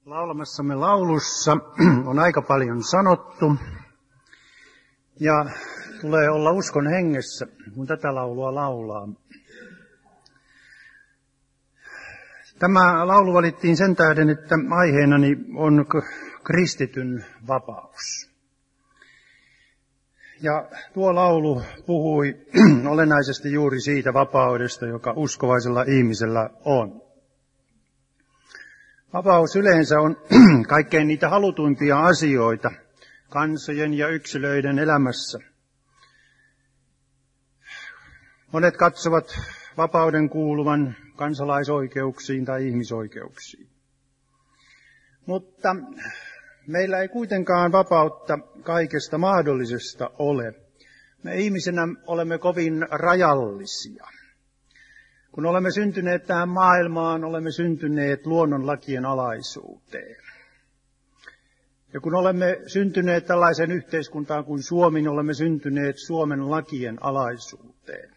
Laulamassamme laulussa on aika paljon sanottu ja tulee olla uskon hengessä, kun tätä laulua laulaa. Tämä laulu valittiin sen tähden, että aiheenani on kristityn vapaus. Ja tuo laulu puhui olennaisesti juuri siitä vapaudesta, joka uskovaisella ihmisellä on. Vapaus yleensä on kaikkein niitä halutuimpia asioita kansojen ja yksilöiden elämässä. Monet katsovat vapauden kuuluvan kansalaisoikeuksiin tai ihmisoikeuksiin. Mutta meillä ei kuitenkaan vapautta kaikesta mahdollisesta ole. Me ihmisenä olemme kovin rajallisia. Kun olemme syntyneet tähän maailmaan, olemme syntyneet luonnonlakien alaisuuteen. Ja kun olemme syntyneet tällaiseen yhteiskuntaan kuin Suomi, niin olemme syntyneet Suomen lakien alaisuuteen.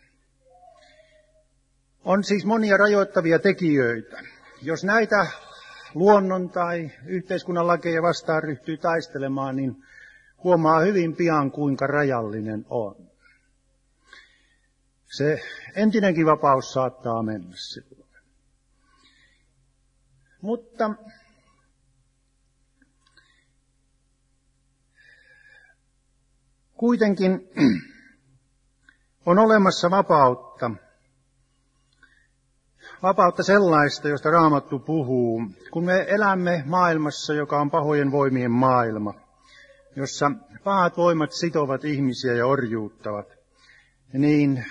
On siis monia rajoittavia tekijöitä. Jos näitä luonnon tai yhteiskunnan lakeja vastaan ryhtyy taistelemaan, niin huomaa hyvin pian, kuinka rajallinen on. Se entinenkin vapaus saattaa mennä silloin. Mutta kuitenkin on olemassa vapautta. Vapautta sellaista, josta Raamattu puhuu, kun me elämme maailmassa, joka on pahojen voimien maailma, jossa pahat voimat sitovat ihmisiä ja orjuuttavat, niin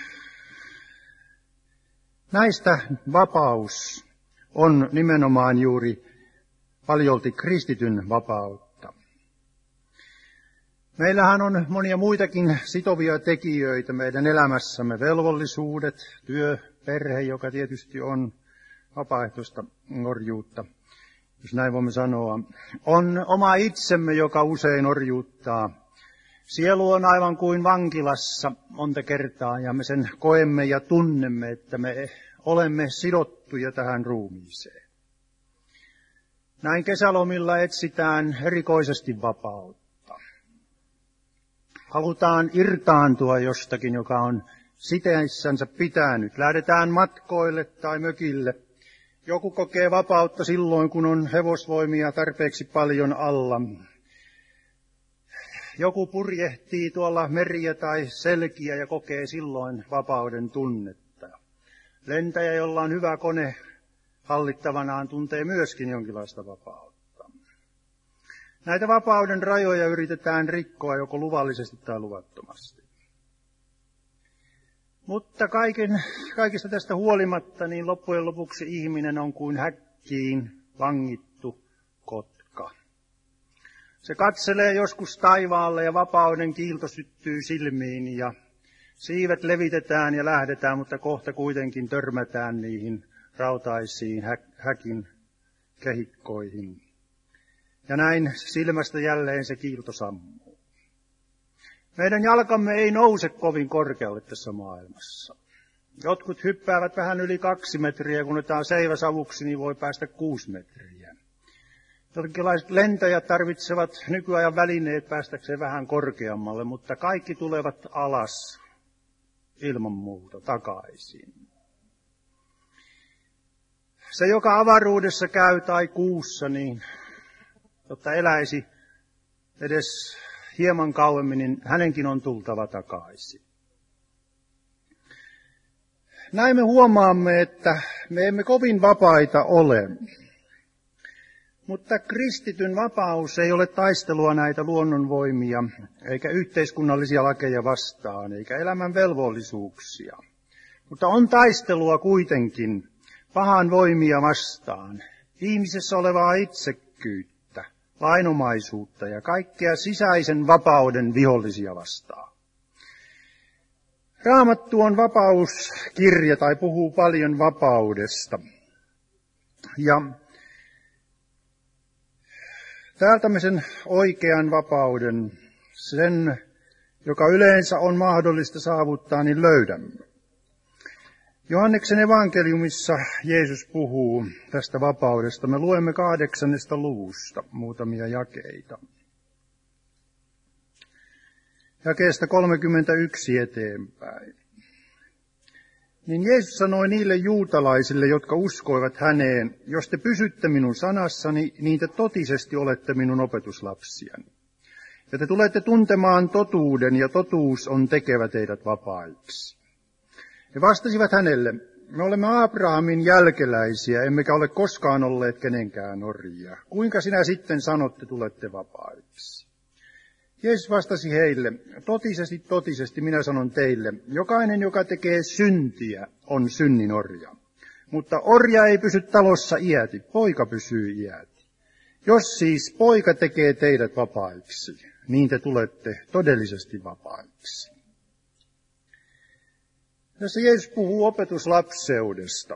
näistä vapaus on nimenomaan juuri paljolti kristityn vapautta. Meillähän on monia muitakin sitovia tekijöitä meidän elämässämme, velvollisuudet, työ, perhe, joka tietysti on vapaaehtoista orjuutta, jos näin voimme sanoa. On oma itsemme, joka usein orjuuttaa. Sielu on aivan kuin vankilassa monta kertaa, ja me sen koemme ja tunnemme, että me olemme sidottuja tähän ruumiiseen. Näin kesälomilla etsitään erikoisesti vapautta. Halutaan irtaantua jostakin, joka on siteissänsä pitänyt. Lähdetään matkoille tai mökille. Joku kokee vapautta silloin, kun on hevosvoimia tarpeeksi paljon alla. Joku purjehtii tuolla meriä tai selkiä ja kokee silloin vapauden tunnetta. Lentäjä, jolla on hyvä kone hallittavanaan, tuntee myöskin jonkinlaista vapautta. Näitä vapauden rajoja yritetään rikkoa joko luvallisesti tai luvattomasti. Mutta kaikista tästä huolimatta, niin loppujen lopuksi ihminen on kuin häkkiin vangittu kotka. Se katselee joskus taivaalle ja vapauden kiilto syttyy silmiin ja siivet levitetään ja lähdetään, mutta kohta kuitenkin törmätään niihin rautaisiin häkin kehikkoihin. Ja näin silmästä jälleen se kiilto sammuu. Meidän jalkamme ei nouse kovin korkealle tässä maailmassa. Jotkut hyppäävät vähän yli 2 metriä, kun otetaan seiväsavuksi, niin voi päästä 6 metriä. Jotkilaiset lentäjät tarvitsevat nykyajan välineet päästäkseen vähän korkeammalle, mutta kaikki tulevat alas ilman muuta takaisin. Se, joka avaruudessa käy tai kuussa, niin jotta eläisi edes hieman kauemmin, niin hänenkin on tultava takaisin. Näin me huomaamme, että me emme kovin vapaita ole. Mutta kristityn vapaus ei ole taistelua näitä luonnonvoimia, eikä yhteiskunnallisia lakeja vastaan, eikä elämän velvollisuuksia. Mutta on taistelua kuitenkin pahan voimia vastaan, ihmisessä olevaa itsekkyyttä, lainomaisuutta ja kaikkea sisäisen vapauden vihollisia vastaan. Raamattu on vapauskirja tai puhuu paljon vapaudesta. Ja täältä me sen oikean vapauden, sen, joka yleensä on mahdollista saavuttaa, niin löydämme. Johanneksen evankeliumissa Jeesus puhuu tästä vapaudesta. Me luemme 8. luvusta muutamia jakeita. Jakeesta 31 eteenpäin. Niin Jeesus sanoi niille juutalaisille, jotka uskoivat häneen, jos te pysytte minun sanassani, niin te totisesti olette minun opetuslapsiani. Ja te tulette tuntemaan totuuden, ja totuus on tekevä teidät vapaiksi. He vastasivat hänelle, me olemme Abrahamin jälkeläisiä, emmekä ole koskaan olleet kenenkään orjia. Kuinka sinä sitten sanotte, tulette vapaiksi? Jeesus vastasi heille, totisesti, totisesti minä sanon teille, jokainen, joka tekee syntiä, on synnin orja. Mutta orja ei pysy talossa iäti, poika pysyy iäti. Jos siis poika tekee teidät vapaiksi, niin te tulette todellisesti vapaiksi. Tässä Jeesus puhuu opetuslapseudesta.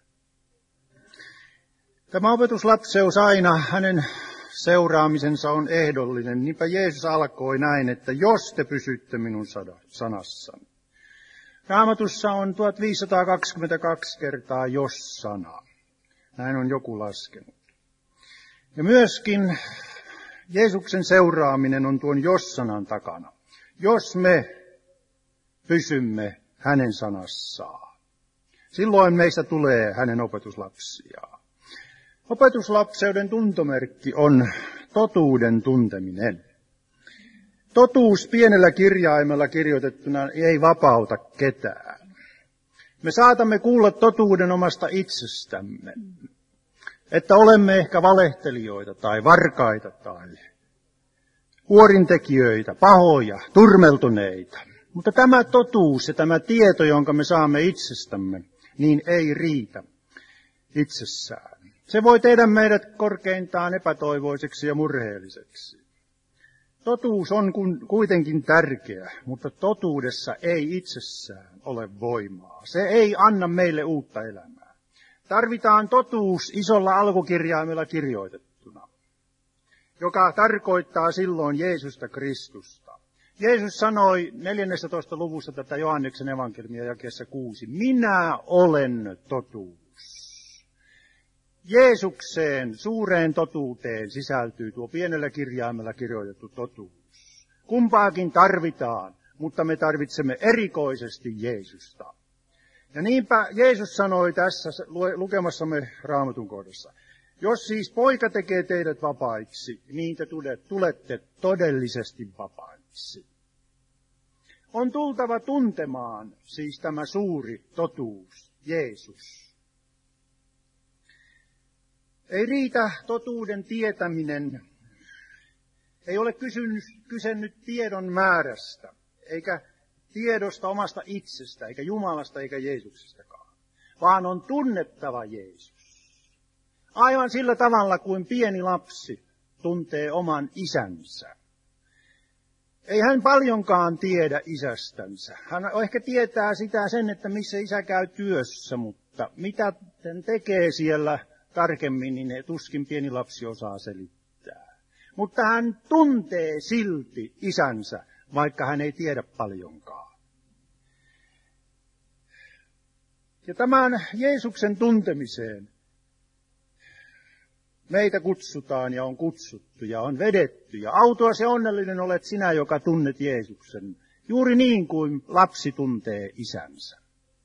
Tämä opetuslapseus aina, hänen seuraamisensa on ehdollinen. Niinpä Jeesus alkoi näin, että jos te pysytte minun sanassani. Raamatussa on 1522 kertaa jos-sana. Näin on joku laskenut. Ja myöskin Jeesuksen seuraaminen on tuon jos-sanan takana. Jos me pysymme hänen sanassaan, silloin meistä tulee hänen opetuslapsiaan. Opetuslapseuden tuntomerkki on totuuden tunteminen. Totuus pienellä kirjaimella kirjoitettuna ei vapauta ketään. Me saatamme kuulla totuuden omasta itsestämme, että olemme ehkä valehtelijoita tai varkaita tai huorintekijöitä, pahoja, turmeltuneita. Mutta tämä totuus ja tämä tieto, jonka me saamme itsestämme, niin ei riitä itsessään. Se voi tehdä meidät korkeintaan epätoivoiseksi ja murheelliseksi. Totuus on kuitenkin tärkeä, mutta totuudessa ei itsessään ole voimaa. Se ei anna meille uutta elämää. Tarvitaan totuus isolla alkukirjaimella kirjoitettuna, joka tarkoittaa silloin Jeesusta Kristusta. Jeesus sanoi 14. luvussa tätä Johanneksen evankeliumia jakeessa 6. Minä olen totuus. Jeesukseen, suureen totuuteen sisältyy tuo pienellä kirjaimella kirjoitettu totuus. Kumpaakin tarvitaan, mutta me tarvitsemme erikoisesti Jeesusta. Ja niinpä Jeesus sanoi tässä lukemassamme Raamatun kohdassa. Jos siis poika tekee teidät vapaiksi, niin te tulette todellisesti vapaiksi. On tultava tuntemaan siis tämä suuri totuus, Jeesus. Ei riitä totuuden tietäminen, ei ole kyse nyt tiedon määrästä, eikä tiedosta omasta itsestä, eikä Jumalasta, eikä Jeesuksestakaan, vaan on tunnettava Jeesus. Aivan sillä tavalla kuin pieni lapsi tuntee oman isänsä. Ei hän paljonkaan tiedä isästänsä. Hän ehkä tietää sen, että missä isä käy työssä, mutta mitä hän tekee siellä tarkemmin, niin tuskin pieni lapsi osaa selittää. Mutta hän tuntee silti isänsä, vaikka hän ei tiedä paljonkaan. Ja tämän Jeesuksen tuntemiseen meitä kutsutaan ja on kutsuttu ja on vedetty. Ja autuas ja onnellinen olet sinä, joka tunnet Jeesuksen, juuri niin kuin lapsi tuntee isänsä.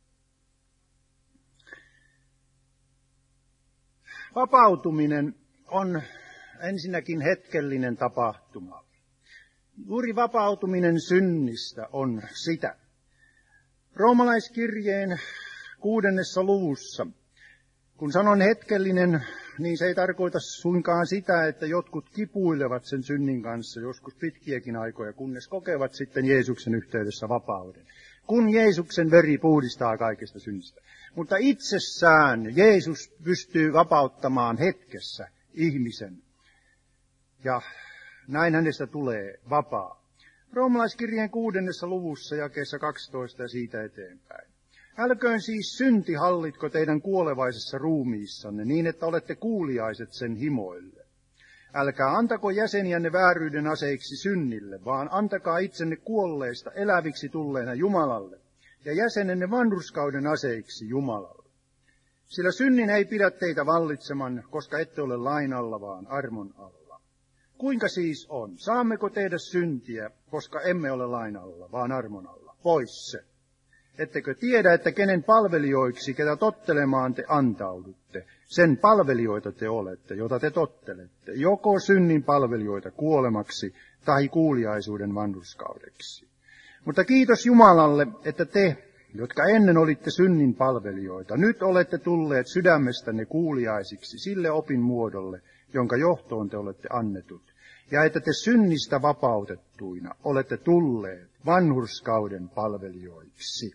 Vapautuminen on ensinnäkin hetkellinen tapahtuma. Juuri vapautuminen synnistä on sitä. Roomalaiskirjeen 6. luvussa, kun sanon hetkellinen, niin se ei tarkoita suinkaan sitä, että jotkut kipuilevat sen synnin kanssa joskus pitkiäkin aikoja, kunnes kokevat sitten Jeesuksen yhteydessä vapauden. Kun Jeesuksen veri puhdistaa kaikesta synnistä. Mutta itsessään Jeesus pystyy vapauttamaan hetkessä ihmisen. Ja näin hänestä tulee vapaa. Roomalaiskirjeen 6. luvussa jakeessa 12 ja siitä eteenpäin. Älköön siis synti hallitko teidän kuolevaisessa ruumiissanne niin, että olette kuuliaiset sen himoille. Älkää antako jäseniänne vääryyden aseiksi synnille, vaan antakaa itsenne kuolleista eläviksi tulleena Jumalalle. ja jäsenenne vanhurskauden aseiksi Jumalalle. Sillä synnin ei pidä teitä vallitseman, koska ette ole lain alla, vaan armon alla. Kuinka siis on? Saammeko tehdä syntiä, koska emme ole lain alla, vaan armon alla? Pois se. Ettekö tiedä, että kenen palvelijoiksi, ketä tottelemaan te antaudutte, sen palvelijoita te olette, jota te tottelette, joko synnin palvelijoita kuolemaksi tai kuuliaisuuden vanhurskaudeksi. Mutta kiitos Jumalalle, että te, jotka ennen olitte synnin palvelijoita, nyt olette tulleet sydämestänne kuuliaisiksi sille opin muodolle, jonka johtoon te olette annetut, ja että te synnistä vapautettuina olette tulleet vanhurskauden palvelijoiksi.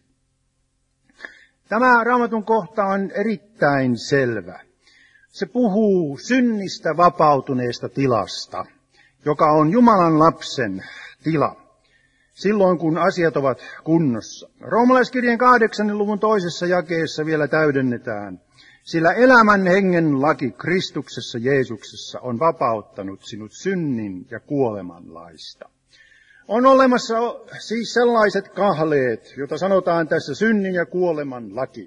Tämä Raamatun kohta on erittäin selvä. Se puhuu synnistä vapautuneesta tilasta, joka on Jumalan lapsen tila, silloin kun asiat ovat kunnossa. Roomalaiskirjeen 8. luvun 2. jakeessa vielä täydennetään, sillä elämän hengen laki Kristuksessa Jeesuksessa on vapauttanut sinut synnin ja kuoleman laista. On olemassa siis sellaiset kahleet, jota sanotaan tässä synnin ja kuoleman laki,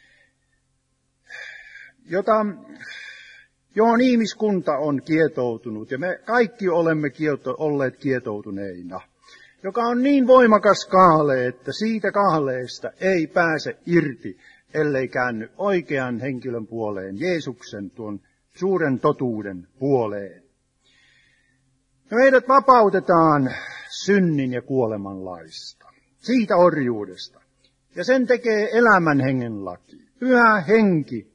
johon ihmiskunta on kietoutunut, ja me kaikki olemme olleet kietoutuneina, joka on niin voimakas kahle, että siitä kahleesta ei pääse irti, ellei käänny oikean henkilön puoleen, Jeesuksen tuon suuren totuuden puoleen. Ja meidät vapautetaan synnin ja kuoleman laista, siitä orjuudesta. Ja sen tekee elämän hengen laki. Pyhä henki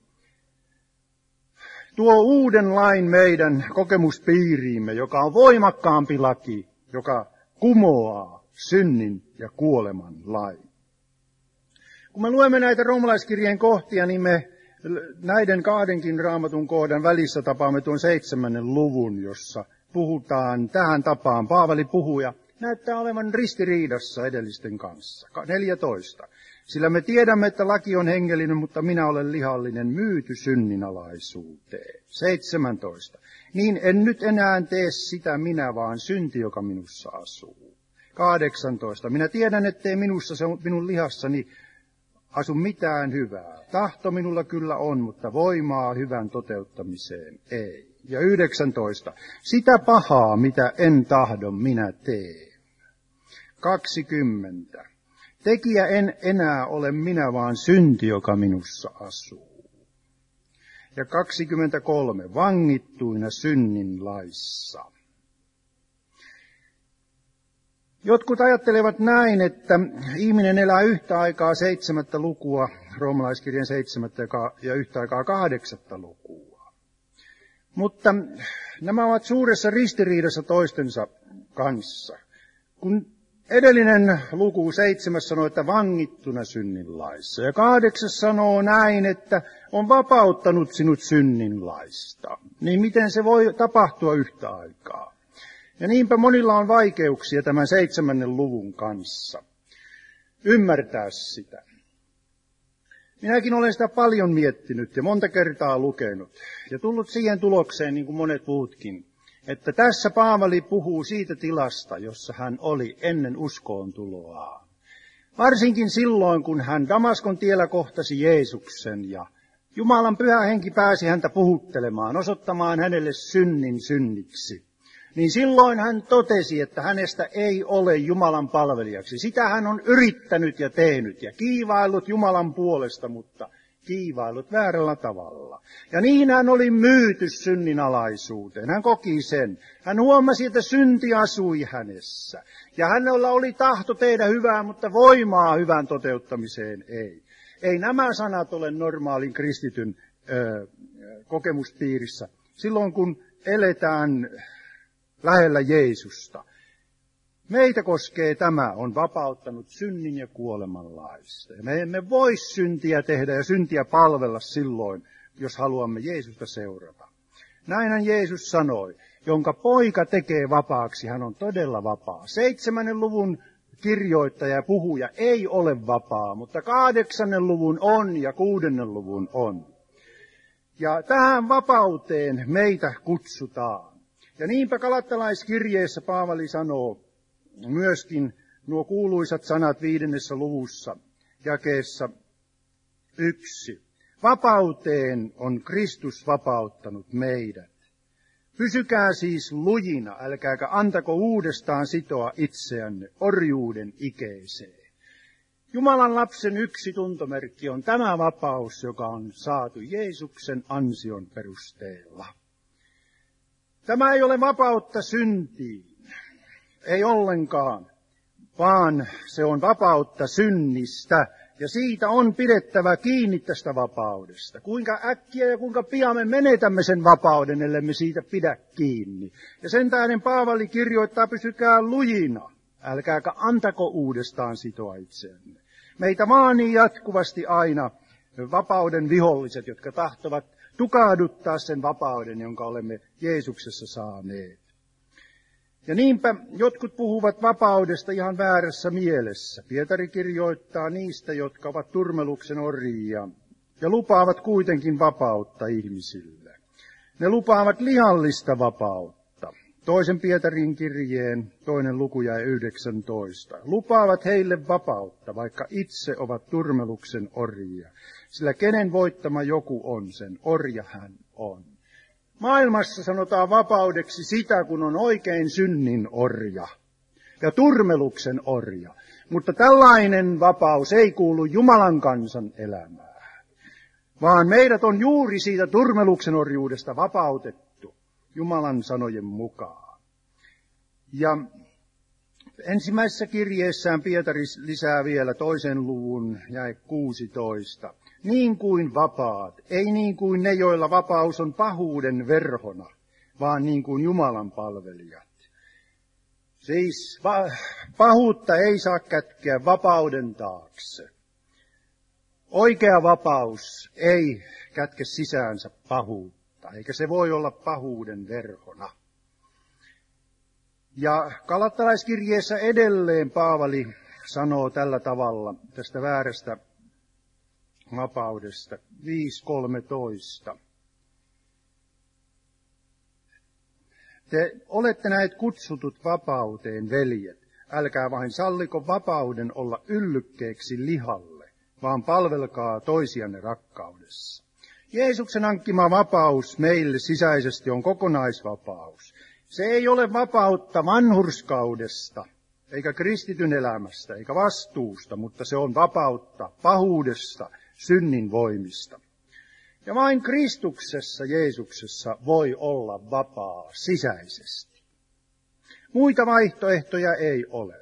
tuo uuden lain meidän kokemuspiiriimme, joka on voimakkaampi laki, joka kumoaa synnin ja kuoleman lain. Kun me luemme näitä roomalaiskirjeen kohtia, niin me näiden kahdenkin Raamatun kohdan välissä tapaamme tuon 7. luvun, jossa puhutaan tähän tapaan. Paavali puhuu ja näyttää olevan ristiriidassa edellisten kanssa. 14. Sillä me tiedämme, että laki on hengellinen, mutta minä olen lihallinen, myyty synninalaisuuteen. 17. Niin en nyt enää tee sitä minä, vaan synti, joka minussa asuu. 18. Minä tiedän, ettei minussa, minun lihassani asu mitään hyvää. Tahto minulla kyllä on, mutta voimaa hyvän toteuttamiseen ei. Ja 19. Sitä pahaa, mitä en tahdo, minä teen. 20. Tekijä en enää ole minä, vaan synti, joka minussa asuu. Ja 23. Vangittuina synnin laissa. Jotkut ajattelevat näin, että ihminen elää yhtä aikaa 7. lukua, roomalaiskirjan 7. ja yhtä aikaa 8. lukua. Mutta nämä ovat suuressa ristiriidassa toistensa kanssa. Kun edellinen luku 7 sanoo, että vangittuna synnin laissa, ja 8 sanoo näin, että on vapauttanut sinut synnin laista, niin miten se voi tapahtua yhtä aikaa? Ja niinpä monilla on vaikeuksia tämän 7. luvun kanssa ymmärtää sitä. Minäkin olen sitä paljon miettinyt ja monta kertaa lukenut ja tullut siihen tulokseen, niin kuin monet muutkin, että tässä Paavali puhuu siitä tilasta, jossa hän oli ennen uskoon tuloaan. Varsinkin silloin, kun hän Damaskon tiellä kohtasi Jeesuksen ja Jumalan pyhä henki pääsi häntä puhuttelemaan, osoittamaan hänelle synnin synniksi. Niin silloin hän totesi, että hänestä ei ole Jumalan palvelijaksi. Sitä hän on yrittänyt ja tehnyt ja kiivaillut Jumalan puolesta, mutta kiivaillut väärällä tavalla. Ja niin hän oli myyty synnin alaisuuteen. Hän koki sen. Hän huomasi, että synti asui hänessä. Ja hänellä oli tahto tehdä hyvää, mutta voimaa hyvän toteuttamiseen ei. Ei nämä sanat ole normaalin kristityn kokemuspiirissä. Silloin kun eletään lähellä Jeesusta. Meitä koskee tämä, on vapauttanut synnin ja kuoleman laista. Me emme voi syntiä tehdä ja syntiä palvella silloin, jos haluamme Jeesusta seurata. Näinhän Jeesus sanoi, jonka poika tekee vapaaksi, hän on todella vapaa. 7. luvun kirjoittaja ja puhuja ei ole vapaa, mutta 8. luvun on ja 6. luvun on. Ja tähän vapauteen meitä kutsutaan. Ja niinpä galattalaiskirjeessä Paavali sanoo myöskin nuo kuuluisat sanat 5. luvussa, jakeessa 1. Vapauteen on Kristus vapauttanut meidät. Pysykää siis lujina, älkääkä antako uudestaan sitoa itseänne orjuuden ikeeseen. Jumalan lapsen yksi tuntomerkki on tämä vapaus, joka on saatu Jeesuksen ansion perusteella. Tämä ei ole vapautta syntiin, ei ollenkaan, vaan se on vapautta synnistä. Ja siitä on pidettävä kiinni tästä vapaudesta. Kuinka äkkiä ja kuinka pian me menetämme sen vapauden, ellei me siitä pidä kiinni. Ja sen tähden Paavali kirjoittaa, pysykää lujina, älkääkä antako uudestaan sitoa itseänne. Meitä maanii jatkuvasti aina vapauden viholliset, jotka tahtovat tukahduttaa sen vapauden, jonka olemme Jeesuksessa saaneet. Ja niinpä jotkut puhuvat vapaudesta ihan väärässä mielessä. Pietari kirjoittaa niistä, jotka ovat turmeluksen orjia ja lupaavat kuitenkin vapautta ihmisille. Ne lupaavat lihallista vapautta. 2. Pietarin kirjeen 2. luku jae 19. Lupaavat heille vapautta, vaikka itse ovat turmeluksen orjia. Sillä kenen voittama joku on, sen orja hän on. Maailmassa sanotaan vapaudeksi sitä, kun on oikein synnin orja ja turmeluksen orja. Mutta tällainen vapaus ei kuulu Jumalan kansan elämään, vaan meidät on juuri siitä turmeluksen orjuudesta vapautettu Jumalan sanojen mukaan. Ja ensimmäisessä kirjeessään Pietari lisää vielä 2. luvun jae 16. Niin kuin vapaat, ei niin kuin ne, joilla vapaus on pahuuden verhona, vaan niin kuin Jumalan palvelijat. Siis pahuutta ei saa kätkeä vapauden taakse. Oikea vapaus ei kätke sisäänsä pahuutta, eikä se voi olla pahuuden verhona. Ja Galattalaiskirjeessä edelleen Paavali sanoo tällä tavalla tästä väärästä vapaudesta. 5.13. Te olette näet kutsutut vapauteen, veljet. Älkää vain salliko vapauden olla yllykkeeksi lihalle, vaan palvelkaa toisianne rakkaudessa. Jeesuksen hankkima vapaus meille sisäisesti on kokonaisvapaus. Se ei ole vapautta vanhurskaudesta, eikä kristityn elämästä, eikä vastuusta, mutta se on vapautta pahuudesta, synnin voimista. Ja vain Kristuksessa, Jeesuksessa voi olla vapaa sisäisesti. Muita vaihtoehtoja ei ole.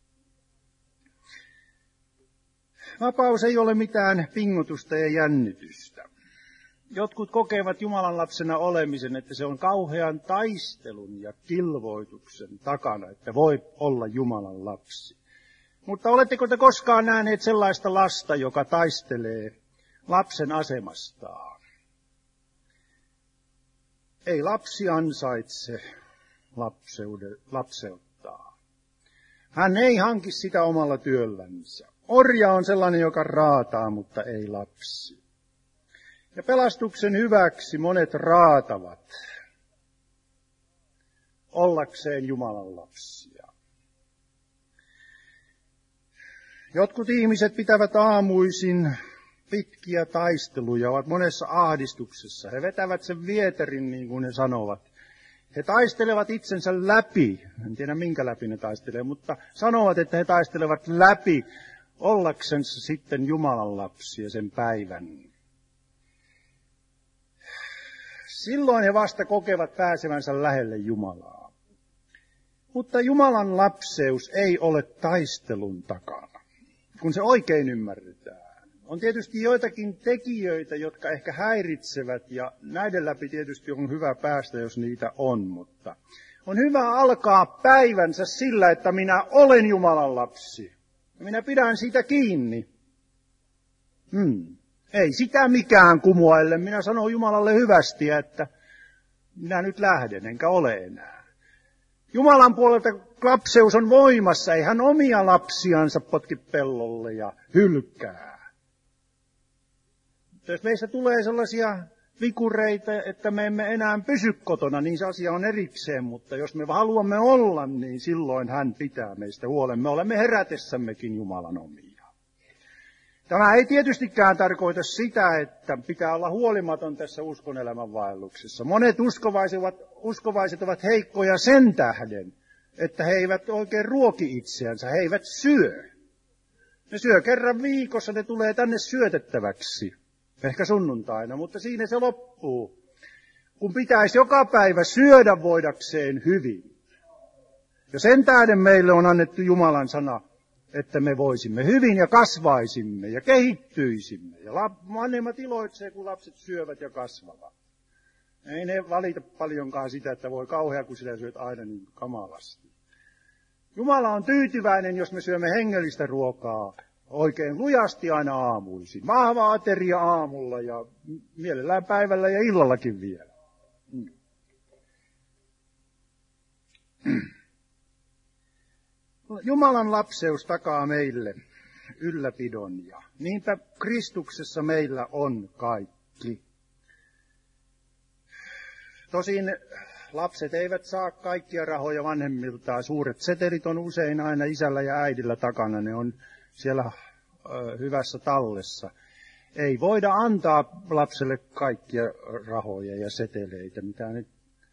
Vapaus ei ole mitään pingotusta ja jännitystä. Jotkut kokevat Jumalan lapsena olemisen, että se on kauhean taistelun ja kilvoituksen takana, että voi olla Jumalan lapsi. Mutta oletteko te koskaan nähneet sellaista lasta, joka taistelee lapsen asemastaan? Ei lapsi ansaitse lapseuttaa. Hän ei hanki sitä omalla työllänsä. Orja on sellainen, joka raataa, mutta ei lapsi. Ja pelastuksen hyväksi monet raatavat ollakseen Jumalan lapsia. Jotkut ihmiset pitävät aamuisin pitkiä taisteluja, ovat monessa ahdistuksessa. He vetävät sen vieterin, niin kuin he sanovat. He taistelevat itsensä läpi. En tiedä, minkä läpi ne taistelee, mutta sanovat, että he taistelevat läpi ollaksensa sitten Jumalan lapsia sen päivän. Silloin he vasta kokevat pääsevänsä lähelle Jumalaa. Mutta Jumalan lapseus ei ole taistelun takana, kun se oikein ymmärretään. On tietysti joitakin tekijöitä, jotka ehkä häiritsevät, ja näiden läpi tietysti on hyvä päästä, jos niitä on, mutta on hyvä alkaa päivänsä sillä, että minä olen Jumalan lapsi. Ja minä pidän siitä kiinni. Ei sitä mikään kumoa, ellei minä sanon Jumalalle hyvästi, että minä nyt lähden, enkä ole enää. Jumalan puolelta lapseus on voimassa, ei hän omia lapsiansa potki pellolle ja hylkää. Jos meistä tulee sellaisia vikureita, että me emme enää pysy kotona, niin se asia on erikseen, mutta jos me haluamme olla, niin silloin hän pitää meistä huolen. Me olemme herätessämmekin Jumalan omia. Tämä ei tietystikään tarkoita sitä, että pitää olla huolimaton tässä uskonelämän vaelluksessa. Monet uskovaiset ovat heikkoja sen tähden, että he eivät oikein ruoki itseänsä, he eivät syö. Ne syö kerran viikossa, ne tulee tänne syötettäväksi, ehkä sunnuntaina, mutta siinä se loppuu. Kun pitäisi joka päivä syödä voidakseen hyvin. Ja sen tähden meille on annettu Jumalan sana, että me voisimme hyvin ja kasvaisimme ja kehittyisimme. Ja vanhemmat iloitsee, kun lapset syövät ja kasvavat. Ei ne valita paljonkaan sitä, että voi kauhea, kun sinä syöt aina niin kamalasti. Jumala on tyytyväinen, jos me syömme hengellistä ruokaa oikein lujasti aina aamuisin. Vahva ateria aamulla ja mielellään päivällä ja illallakin vielä. Jumalan lapseus takaa meille ylläpidon ja niinpä Kristuksessa meillä on kaikki. Tosin lapset eivät saa kaikkia rahoja vanhemmiltaan. Suuret setelit on usein aina isällä ja äidillä takana. Ne on siellä hyvässä tallessa. Ei voida antaa lapselle kaikkia rahoja ja seteleitä, mitä nyt.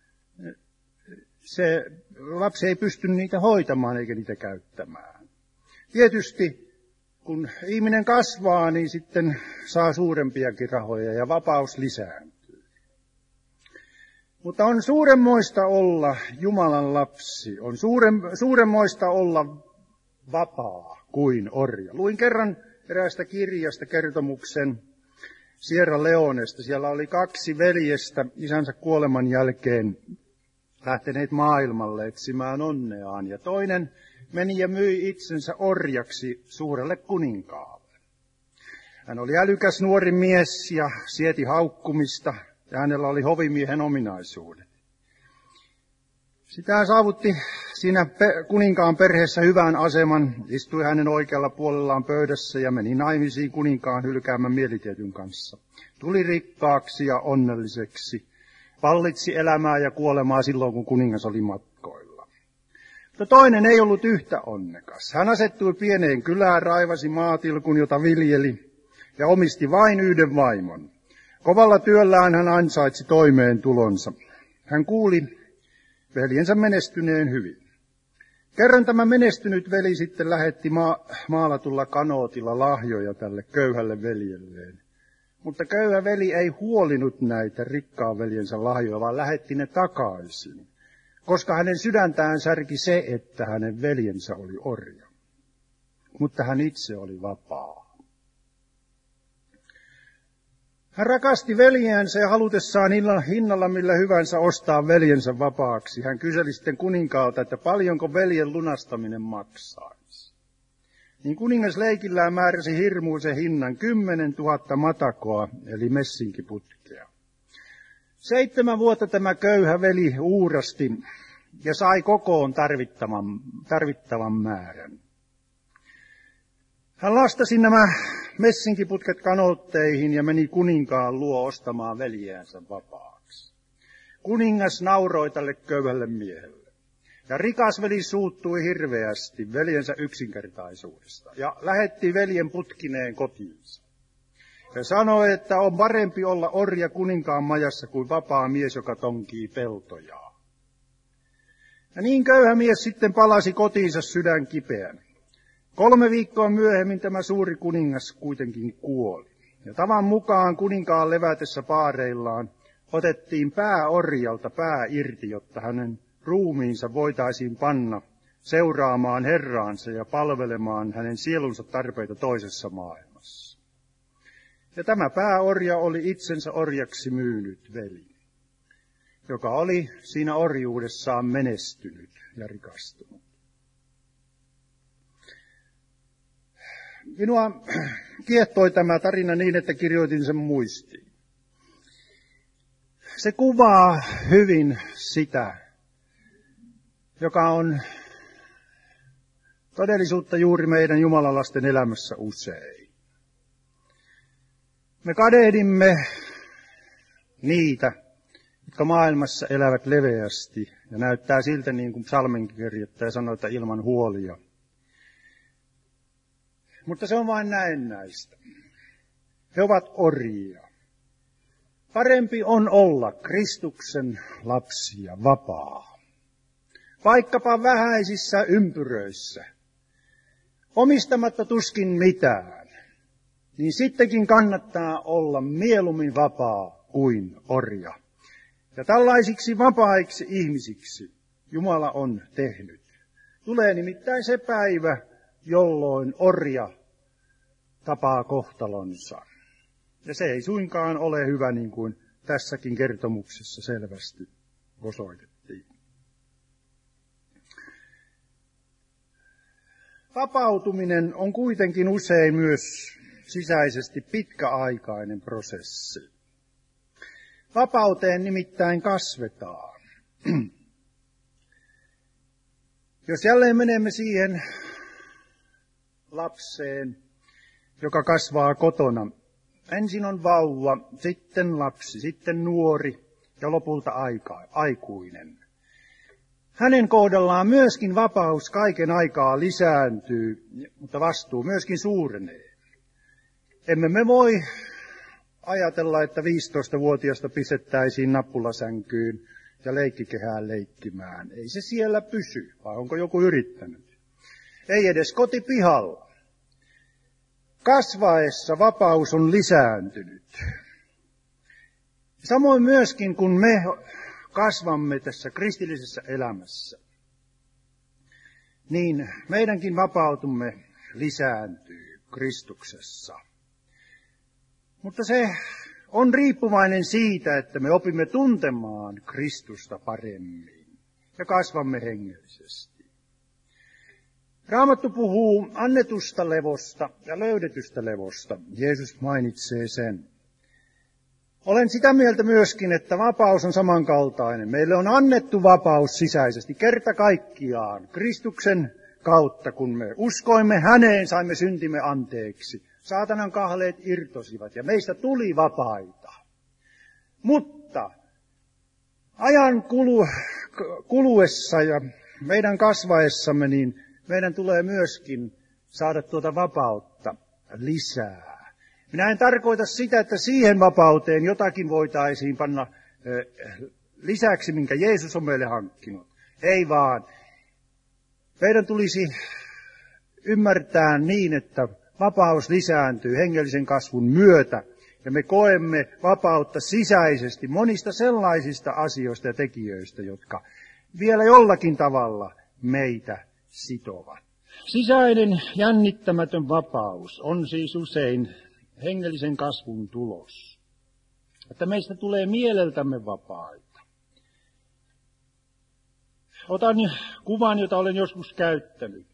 Se lapsi ei pysty niitä hoitamaan eikä niitä käyttämään. Tietysti kun ihminen kasvaa, niin sitten saa suurempiakin rahoja ja vapaus lisääntyy. Mutta on suuremmoista olla Jumalan lapsi, on suuremmoista olla vapaa kuin orja. Luin kerran eräästä kirjasta kertomuksen Sierra Leonesta. Siellä oli 2 veljestä isänsä kuoleman jälkeen lähteneet maailmalle etsimään onneaan, ja toinen meni ja myi itsensä orjaksi suurelle kuninkaalle. Hän oli älykäs nuori mies ja sieti haukkumista, ja hänellä oli hovimiehen ominaisuudet. Sitä hän saavutti siinä kuninkaan perheessä hyvän aseman, istui hänen oikealla puolellaan pöydässä ja meni naimisiin kuninkaan hylkäämän mielitietyn kanssa. Tuli rikkaaksi ja onnelliseksi. Vallitsi elämää ja kuolemaa silloin, kun kuningas oli matkoilla. Mutta toinen ei ollut yhtä onnekas. Hän asettui pieneen kylään, raivasi maatilkun, jota viljeli, ja omisti vain yhden vaimon. Kovalla työllään hän ansaitsi toimeentulonsa. Hän kuuli veljensä menestyneen hyvin. Kerran tämä menestynyt veli sitten lähetti maalatulla kanootilla lahjoja tälle köyhälle veljelleen. Mutta köyhä veli ei huolinut näitä rikkaan veljensä lahjoja, vaan lähetti ne takaisin, koska hänen sydäntään särki se, että hänen veljensä oli orja. Mutta hän itse oli vapaa. Hän rakasti veljensä ja halutessaan hinnalla millä hyvänsä ostaa veljensä vapaaksi. Hän kyseli sitten kuninkaalta, että paljonko veljen lunastaminen maksaisi. Niin kuningas leikillään määräsi hirmuisen hinnan 10 000 matakoa, eli messinkiputkea. 7 vuotta tämä köyhä veli uurasti ja sai kokoon tarvittavan määrän. Hän lastasi nämä messinkiputket kanootteihin ja meni kuninkaan luo ostamaan veljäänsä vapaaksi. Kuningas nauroi tälle köyhälle miehelle. Ja rikas veli suuttui hirveästi veljensä yksinkertaisuudesta ja lähetti veljen putkineen kotiinsa. Ja sanoi, että on parempi olla orja kuninkaan majassa kuin vapaa mies, joka tonkii peltojaa. Ja niin köyhä mies sitten palasi kotiinsa sydän kipeän. 3 viikkoa myöhemmin tämä suuri kuningas kuitenkin kuoli. Ja tavan mukaan kuninkaan levätessä paareillaan otettiin pääorjalta pää irti, jotta hänen ruumiinsa voitaisiin panna seuraamaan herraansa ja palvelemaan hänen sielunsa tarpeita toisessa maailmassa. Ja tämä pääorja oli itsensä orjaksi myynyt veli, joka oli siinä orjuudessaan menestynyt ja rikastunut. Minua kiehtoi tämä tarina niin, että kirjoitin sen muistiin. Se kuvaa hyvin sitä, joka on todellisuutta juuri meidän jumalalasten elämässä usein. Me kadehdimme niitä, jotka maailmassa elävät leveästi ja näyttää siltä niin kuin psalminkirjoittaja sanoi, että ilman huolia. mutta se on vain näennäistä. He ovat orjia. Parempi on olla Kristuksen lapsia vapaa. Vaikkapa vähäisissä ympyröissä, omistamatta tuskin mitään, niin sittenkin kannattaa olla mieluummin vapaa kuin orja. Ja tällaisiksi vapaiksi ihmisiksi Jumala on tehnyt. Tulee nimittäin se päivä, jolloin orja tapaa kohtalonsa. Ja se ei suinkaan ole hyvä, niin kuin tässäkin kertomuksessa selvästi osoitettiin. Vapautuminen on kuitenkin usein myös sisäisesti pitkäaikainen prosessi. Vapauteen nimittäin kasvetaan. Jos jälleen menemme siihen lapseen, joka kasvaa kotona, ensin on vauva, sitten lapsi, sitten nuori ja lopulta aikuinen. Hänen kohdallaan myöskin vapaus kaiken aikaa lisääntyy, mutta vastuu myöskin suurenee. Emme me voi ajatella, että 15-vuotiaasta pistettäisiin nappulasänkyyn ja leikkikehään leikkimään. Ei se siellä pysy, vai onko joku yrittänyt? Ei edes kotipihalla. Kasvaessa vapaus on lisääntynyt. Samoin myöskin, kun me kasvamme tässä kristillisessä elämässä, niin meidänkin vapautumme lisääntyy Kristuksessa. Mutta se on riippuvainen siitä, että me opimme tuntemaan Kristusta paremmin ja kasvamme hengellisesti. Raamattu puhuu annetusta levosta ja löydetystä levosta. Jeesus mainitsee sen. Olen sitä mieltä myöskin, että vapaus on samankaltainen. Meille on annettu vapaus sisäisesti kerta kaikkiaan Kristuksen kautta, kun me uskoimme häneen, saimme syntimme anteeksi. Saatanan kahleet irtosivat ja meistä tuli vapaita. Mutta ajan kuluessa ja meidän kasvaessamme, niin meidän tulee myöskin saada tuota vapautta lisää. Minä en tarkoita sitä, että siihen vapauteen jotakin voitaisiin panna lisäksi, minkä Jeesus on meille hankkinut. Ei vaan. Meidän tulisi ymmärtää niin, että vapaus lisääntyy hengellisen kasvun myötä, ja me koemme vapautta sisäisesti monista sellaisista asioista ja tekijöistä, jotka vielä jollakin tavalla meitä sitovat. Sisäinen jännittämätön vapaus on siis usein hengellisen kasvun tulos, että meistä tulee mieleltämme vapaita. Otan kuvan, jota olen joskus käyttänyt.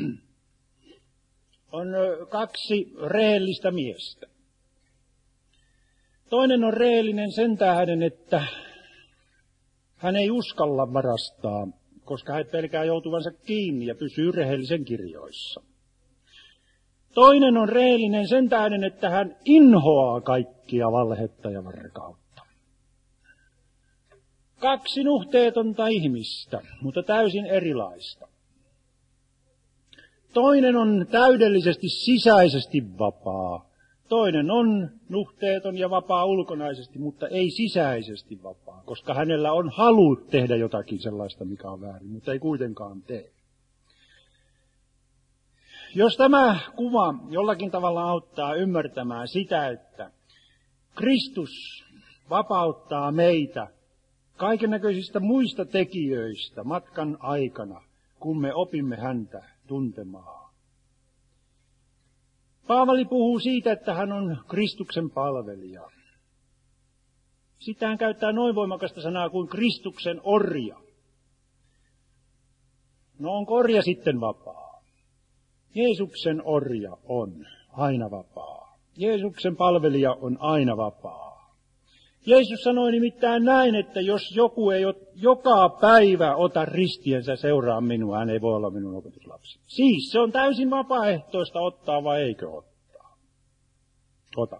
On kaksi rehellistä miestä. Toinen on rehellinen sen tähden, että hän ei uskalla varastaa, koska hän pelkää joutuvansa kiinni ja pysyy rehellisen kirjoissa. Toinen on rehellinen sen tähden, että hän inhoaa kaikkia valhetta ja varkautta. Kaksi nuhteetonta ihmistä, mutta täysin erilaista. Toinen on täydellisesti sisäisesti vapaa. Toinen on nuhteeton ja vapaa ulkonaisesti, mutta ei sisäisesti vapaa, koska hänellä on halu tehdä jotakin sellaista, mikä on väärin, mutta ei kuitenkaan tee. Jos tämä kuva jollakin tavalla auttaa ymmärtämään sitä, että Kristus vapauttaa meitä kaikennäköisistä muista tekijöistä matkan aikana, kun me opimme häntä tuntemaan. Paavali puhuu siitä, että hän on Kristuksen palvelija. Sitä hän käyttää noin voimakasta sanaa kuin Kristuksen orja. No onko orja sitten vapaa? Jeesuksen orja on aina vapaa. Jeesuksen palvelija on aina vapaa. Jeesus sanoi nimittäin näin, että jos joku ei joka päivä ota ristiensä seuraa minua, hän ei voi olla minun opetuslapsi. Siis se on täysin vapaaehtoista ottaa vai eikö ottaa? Ota.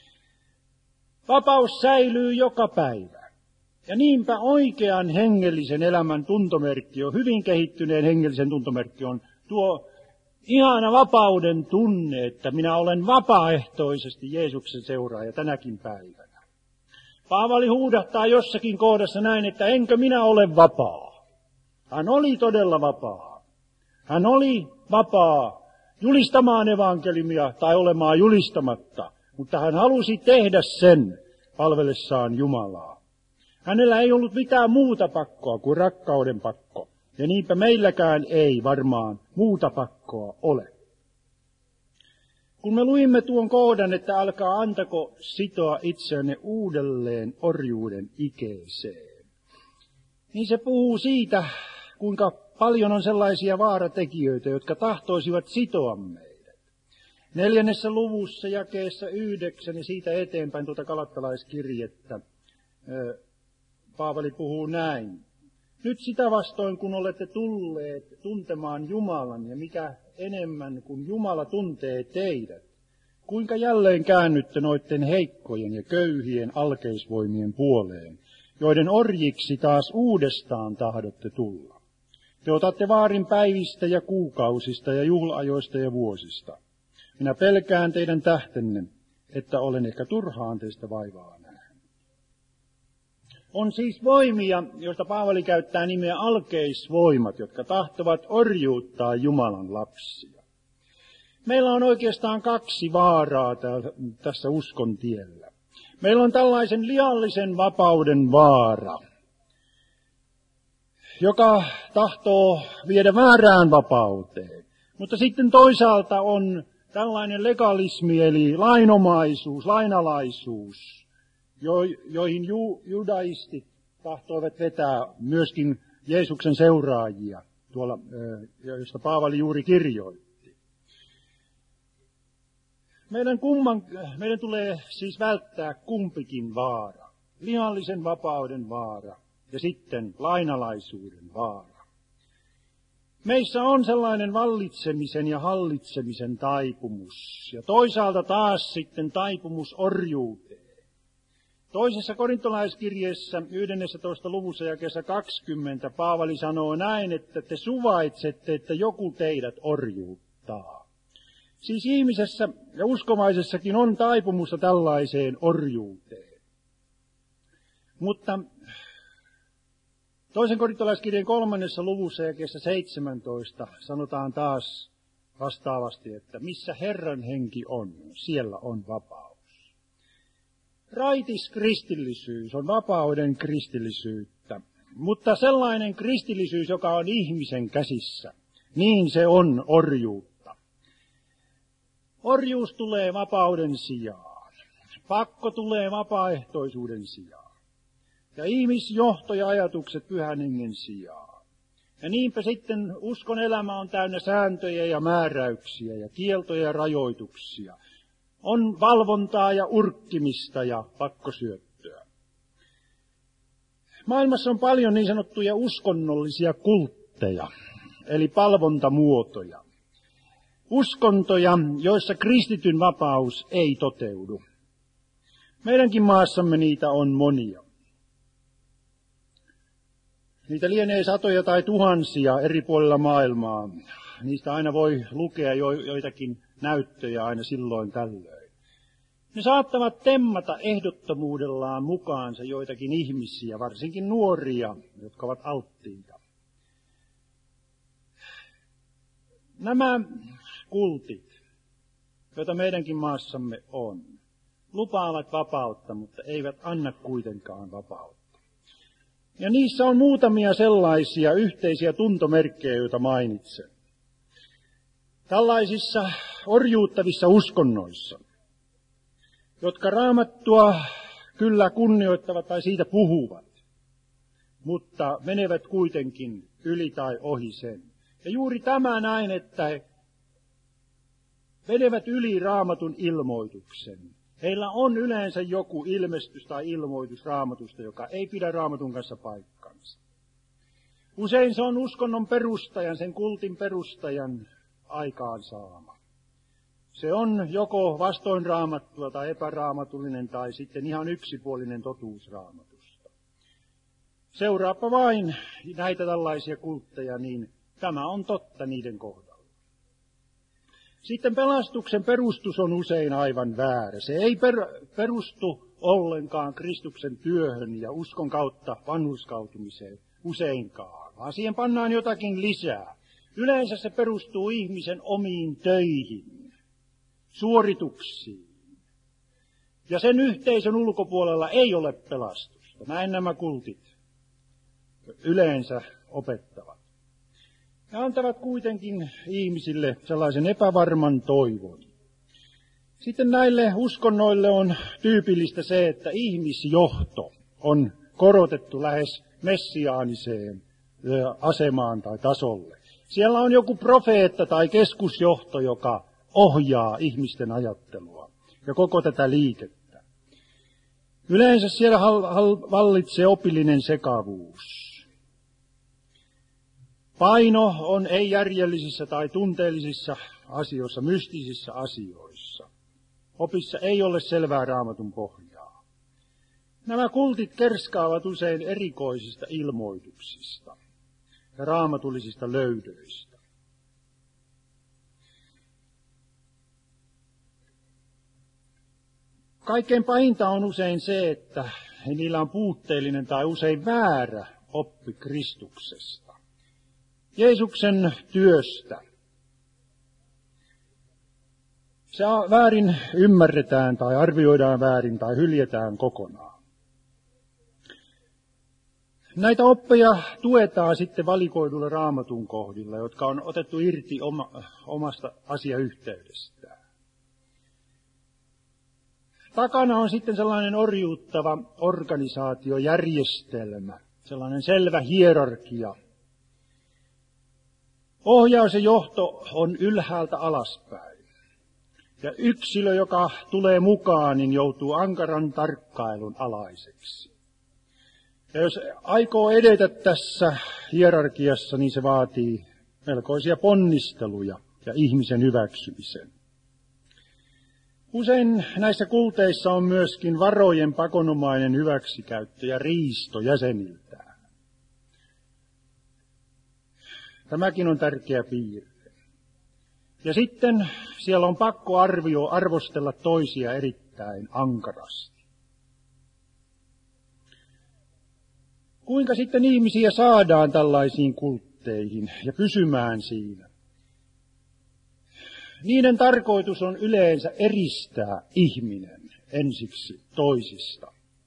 Vapaus säilyy joka päivä. Ja niinpä oikean hengellisen elämän tuntomerkki on, hyvin kehittyneen hengellisen tuntomerkki on tuo Ihana vapauden tunne, että minä olen vapaaehtoisesti Jeesuksen seuraaja tänäkin päivänä. Paavali huudahtaa jossakin kohdassa näin, että enkö minä ole vapaa. Hän oli todella vapaa. Hän oli vapaa julistamaan evankeliumia tai olemaan julistamatta, mutta hän halusi tehdä sen palvellessaan Jumalaa. Hänellä ei ollut mitään muuta pakkoa kuin rakkauden pakko, ja niinpä meilläkään ei varmaan muuta pakkoa ole. Kun me luimme tuon kohdan, että älkää antako sitoa itseänne uudelleen orjuuden ikeeseen, niin se puhuu siitä, kuinka paljon on sellaisia vaaratekijöitä, jotka tahtoisivat sitoa meidät. 4. luvussa jakeessa 9 ja siitä eteenpäin tuota galattalaiskirjettä Paavali puhuu näin. Nyt sitä vastoin, kun olette tulleet tuntemaan Jumalan ja mikä enemmän kuin Jumala tuntee teidät, kuinka jälleen käännytte noiden heikkojen ja köyhien alkeisvoimien puoleen, joiden orjiksi taas uudestaan tahdotte tulla. Te otatte vaarin päivistä ja kuukausista ja juhlaajoista ja vuosista. Minä pelkään teidän tähtenne, että olen ehkä turhaan teistä vaivaa nähnyt. On siis voimia, joista Paavali käyttää nimeä alkeisvoimat, jotka tahtovat orjuuttaa Jumalan lapsia. Meillä on oikeastaan 2 vaaraa tässä uskon tiellä. Meillä on tällaisen liallisen vapauden vaara, joka tahtoo viedä väärään vapauteen. Mutta sitten toisaalta on tällainen legalismi, eli lainomaisuus, lainalaisuus, joihin judaistit tahtoivat vetää myöskin Jeesuksen seuraajia, tuolla, josta Paavali juuri kirjoitti. Meidän tulee siis välttää kumpikin vaara, lihallisen vapauden vaara ja sitten lainalaisuuden vaara. Meissä on sellainen vallitsemisen ja hallitsemisen taipumus ja toisaalta taas sitten taipumus orjuuteen. Toisessa korintolaiskirjeessä 11. luvussa jakeessa 20 Paavali sanoo näin, että te suvaitsette, että joku teidät orjuuttaa. Siis ihmisessä ja uskomaisessakin on taipumusta tällaiseen orjuuteen. Mutta toisen korintolaiskirjeen 3. luvussa jakeessa 17 sanotaan taas vastaavasti, että missä Herran henki on, siellä on vapaus. Raitis kristillisyys on vapauden kristillisyyttä, mutta sellainen kristillisyys, joka on ihmisen käsissä, niin se on orjuutta. Orjuus tulee vapauden sijaan, pakko tulee vapaaehtoisuuden sijaan, ja ihmisjohto ja ajatukset pyhän hengen sijaan. Ja niinpä sitten uskon elämä on täynnä sääntöjä ja määräyksiä ja kieltoja ja rajoituksia. On valvontaa ja urkkimista ja pakkosyöttöä. Maailmassa on paljon niin sanottuja uskonnollisia kultteja, eli palvontamuotoja. Uskontoja, joissa kristityn vapaus ei toteudu. Meidänkin maassamme niitä on monia. Niitä lienee satoja tai tuhansia eri puolilla maailmaa. Niistä aina voi lukea joitakin näyttöjä aina silloin tällöin. Ne saattavat temmata ehdottomuudellaan mukaansa joitakin ihmisiä, varsinkin nuoria, jotka ovat alttiita. Nämä kultit, joita meidänkin maassamme on, lupaavat vapautta, mutta eivät anna kuitenkaan vapautta. Ja niissä on muutamia sellaisia yhteisiä tuntomerkkejä, joita mainitsen. Tällaisissa orjuuttavissa uskonnoissa, jotka Raamattua kyllä kunnioittavat tai siitä puhuvat, mutta menevät kuitenkin yli tai ohi sen. Ja juuri tämä näin, että menevät yli Raamatun ilmoituksen. Heillä on yleensä joku ilmestys tai ilmoitus Raamatusta, joka ei pidä Raamatun kanssa paikkansa. Usein se on uskonnon perustajan, sen kultin perustajan aikaansaama. Se on joko vastoin Raamattua tai epäraamatullinen tai sitten ihan yksipuolinen totuus Raamatusta. Seuraapa vain näitä tällaisia kultteja, niin tämä on totta niiden kohdalla. Sitten pelastuksen perustus on usein aivan väärä. Se ei perustu ollenkaan Kristuksen työhön ja uskon kautta vanhurskautumiseen useinkaan, vaan siihen pannaan jotakin lisää. Yleensä se perustuu ihmisen omiin töihin, suorituksiin. Ja sen yhteisön ulkopuolella ei ole pelastusta. Näin nämä kultit yleensä opettavat. Ne antavat kuitenkin ihmisille sellaisen epävarman toivon. Sitten näille uskonnoille on tyypillistä se, että ihmisjohto on korotettu lähes messiaaniseen asemaan tai tasolle. Siellä on joku profeetta tai keskusjohto, joka ohjaa ihmisten ajattelua ja koko tätä liikettä. Yleensä siellä vallitsee opillinen sekavuus. Paino on ei-järjellisissä tai tunteellisissa asioissa, mystisissä asioissa. Opissa ei ole selvää Raamatun pohjaa. Nämä kultit kerskaavat usein erikoisista ilmoituksista ja raamatullisista löydöistä. Kaikkein pahinta on usein se, että niillä on puutteellinen tai usein väärä oppi Kristuksesta, Jeesuksen työstä. Se väärin ymmärretään tai arvioidaan väärin tai hyljetään kokonaan. Näitä oppeja tuetaan sitten valikoidulla Raamatun kohdilla, jotka on otettu irti omasta asiayhteydestään. Takana on sitten sellainen orjuuttava organisaatiojärjestelmä, sellainen selvä hierarkia. Ohjaus ja johto on ylhäältä alaspäin. Ja yksilö, joka tulee mukaan, niin joutuu ankaran tarkkailun alaiseksi. Ja jos aikoo edetä tässä hierarkiassa, niin se vaatii melkoisia ponnisteluja ja ihmisen hyväksymisen. Usein näissä kulteissa on myöskin varojen pakonomainen hyväksikäyttö ja riisto jäseniltään. Tämäkin on tärkeä piirre. Ja sitten siellä on pakko arvostella toisia erittäin ankarasti. Kuinka sitten ihmisiä saadaan tällaisiin kultteihin ja pysymään siinä? Niiden tarkoitus on yleensä eristää ihminen ensiksi toisista.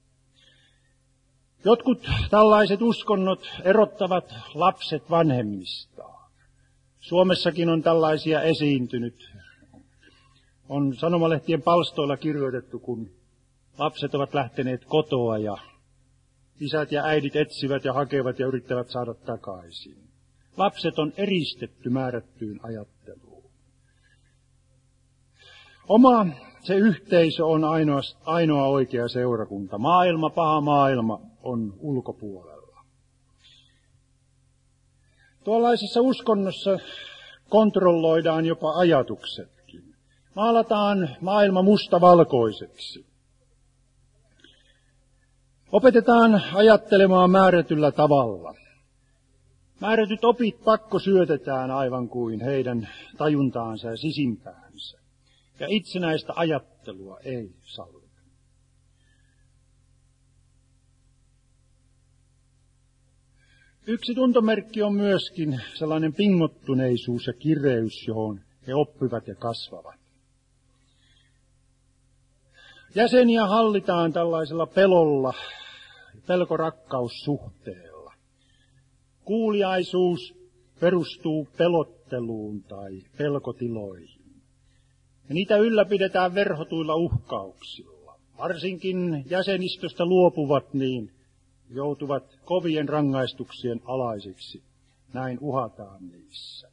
Jotkut tällaiset uskonnot erottavat lapset vanhemmistaan. Suomessakin on tällaisia esiintynyt. On sanomalehtien palstoilla kirjoitettu, kun lapset ovat lähteneet kotoa ja isät ja äidit etsivät ja hakevat ja yrittävät saada takaisin. Lapset on eristetty määrättyyn ajatteluun. Se yhteisö on ainoa oikea seurakunta. Paha maailma on ulkopuolella. Tuollaisessa uskonnossa kontrolloidaan jopa ajatuksetkin. Maalataan maailma mustavalkoiseksi. Opetetaan ajattelemaan määrätyllä tavalla. Määrätyt opit pakko syötetään aivan kuin heidän tajuntaansa ja sisimpäänsä. Ja itsenäistä ajattelua ei sallita. Yksi tuntomerkki on myöskin sellainen pingottuneisuus ja kireys, johon he oppivat ja kasvavat. Jäseniä hallitaan tällaisella pelolla, pelkorakkaussuhteella. Kuuliaisuus perustuu pelotteluun tai pelkotiloihin. Ja niitä ylläpidetään verhotuilla uhkauksilla. Varsinkin jäsenistöstä luopuvat, niin joutuvat kovien rangaistuksien alaisiksi. Näin uhataan niissä.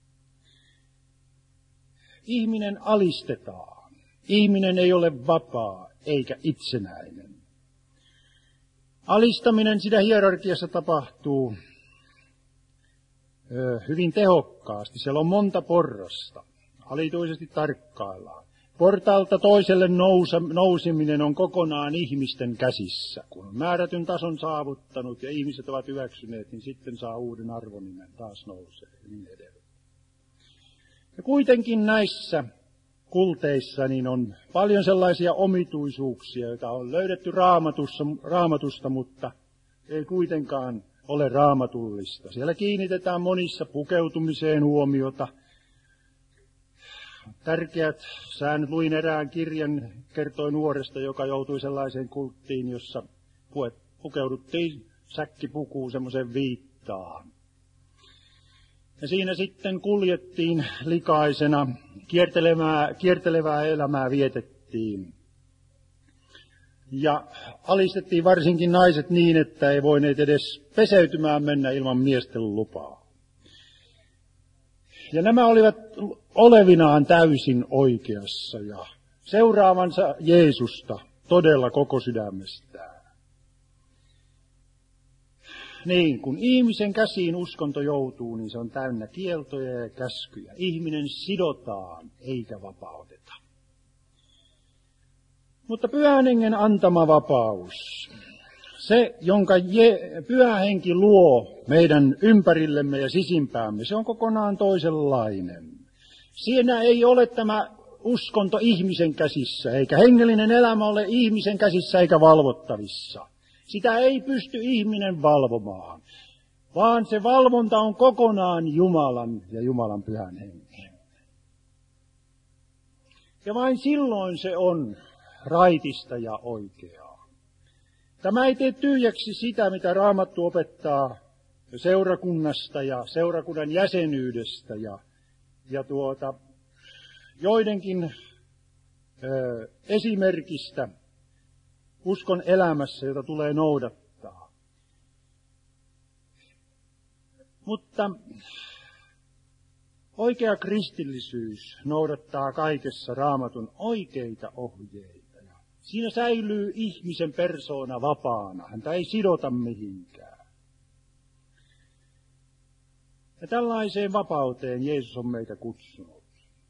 Ihminen alistetaan. Ihminen ei ole vapaa eikä itsenäinen. Alistaminen sitä hierarkiassa tapahtuu hyvin tehokkaasti. Siellä on monta porrasta. Alituisesti tarkkaillaan. Portaalta toiselle nouseminen on kokonaan ihmisten käsissä. Kun on määrätyn tason saavuttanut ja ihmiset ovat hyväksyneet, niin sitten saa uuden arvonimen, taas nousee ja niin edelleen. Ja kuitenkin näissä kulteissa niin on paljon sellaisia omituisuuksia, joita on löydetty raamatusta, mutta ei kuitenkaan ole raamatullista. Siellä kiinnitetään monissa pukeutumiseen huomiota. Tärkeät säännöt. Luin erään kirjan, kertoi nuoresta, joka joutui sellaiseen kulttiin, jossa pukeuduttiin säkkipukuun semmoisen viittaan. Ja siinä sitten kuljettiin likaisena, kiertelevää elämää vietettiin. Ja alistettiin varsinkin naiset niin, että ei voineet edes peseytymään mennä ilman miesten lupaa. Ja nämä olivat olevinaan täysin oikeassa ja seuraavansa Jeesusta todella koko sydämestään. Niin, kun ihmisen käsiin uskonto joutuu, niin se on täynnä kieltoja ja käskyjä. Ihminen sidotaan eikä vapauteta. Mutta Pyhän Hengen antama vapaus, se jonka Pyhä Henki luo meidän ympärillemme ja sisimpäämme, se on kokonaan toisenlainen. Siinä ei ole tämä uskonto ihmisen käsissä, eikä hengellinen elämä ole ihmisen käsissä eikä valvottavissa. Sitä ei pysty ihminen valvomaan, vaan se valvonta on kokonaan Jumalan ja Jumalan Pyhän Hengen. Ja vain silloin se on raitista ja oikeaa. Tämä ei tee tyhjäksi sitä, mitä Raamattu opettaa seurakunnasta ja seurakunnan jäsenyydestä ja joidenkin esimerkistä uskon elämässä, jota tulee noudattaa. Mutta oikea kristillisyys noudattaa kaikessa Raamatun oikeita ohjeita. Siinä säilyy ihmisen persoona vapaana. Häntä ei sidota mihinkään. Ja tällaiseen vapauteen Jeesus on meitä kutsunut.